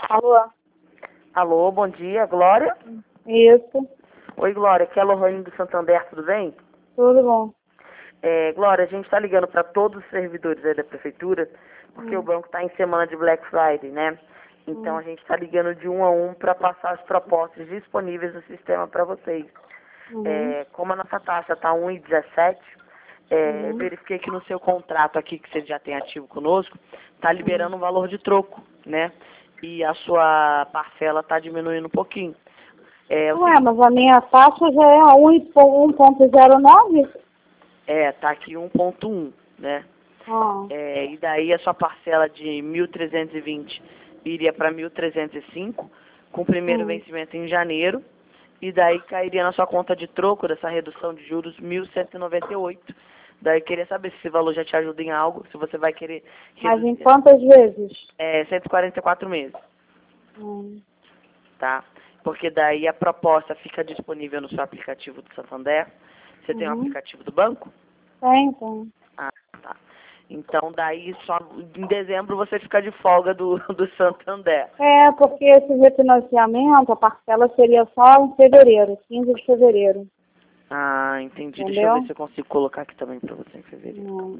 Alô? Alô, bom dia, Glória? Isso, Oi, Glória, aqui é a Lohane do Santander, tudo bem? tudo bom. Glória, a gente está ligando para todos os servidores aí da prefeitura, porque o banco está em semana de Black Friday, né? Então a gente está ligando de um a um para passar as propostas disponíveis no sistema para vocês. Como a nossa taxa está 1,17, verifiquei que no seu contrato aqui, que você já tem ativo conosco, está liberando um valor de troco, né? E a sua parcela está diminuindo um pouquinho. Ué, mas a minha taxa já é 1,09? Tá aqui 1,1, né? Ah, E daí a sua parcela de 1.320 iria para 1.305, com o primeiro vencimento em janeiro, e daí cairia na sua conta de troco dessa redução de juros 1.198. Daí eu queria saber se esse valor já te ajuda em algo, se você vai querer mas em reduzir. quantas vezes? 144 meses, Hum. tá? Porque daí a proposta fica disponível no seu aplicativo do Santander. Você tem um aplicativo do banco? Tem. Ah, tá. Então, daí, só em dezembro você fica de folga do Santander. É, porque esse refinanciamento, a parcela seria só em fevereiro, 15 de fevereiro. Ah, entendi. Entendeu? Deixa eu ver se eu consigo colocar aqui também para você em fevereiro. Hum.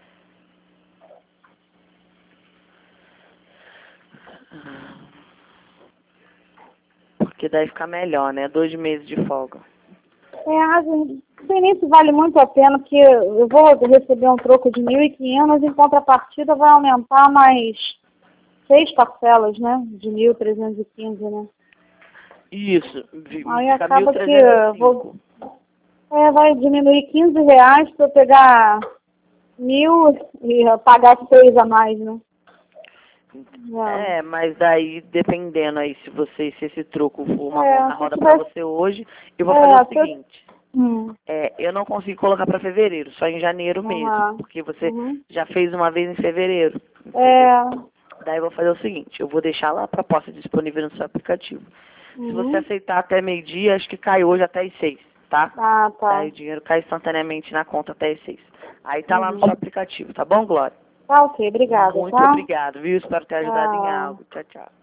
Porque daí fica melhor, né? 2 meses de folga. Não sei nem se vale muito a pena, porque eu vou receber um troco de 1.500, em contrapartida vai aumentar mais 6 parcelas, né? De 1.315, né? Isso. Aí Fica acaba que eu 1.305. vai diminuir R$ 15 para eu pegar 1.000 e pagar 6 a mais, né? Mas daí, dependendo aí, se esse troco for uma Se roda para tivesse- você hoje, eu vou fazer o se eu- seguinte. Hum. Eu não consigo colocar para fevereiro, só em janeiro mesmo, porque você já fez uma vez em fevereiro. Entendeu? Daí eu vou fazer o seguinte, eu vou deixar lá a proposta disponível no seu aplicativo. Se você aceitar até meio-dia, acho que cai hoje até as 6, tá? Ah, tá. Daí o dinheiro cai instantaneamente na conta até as 6. Aí tá lá no seu aplicativo, tá bom, Glória? Tá, ok, obrigada, Muito tá? obrigado, viu? Espero ter ajudado em Tchau. algo. Tchau, tchau.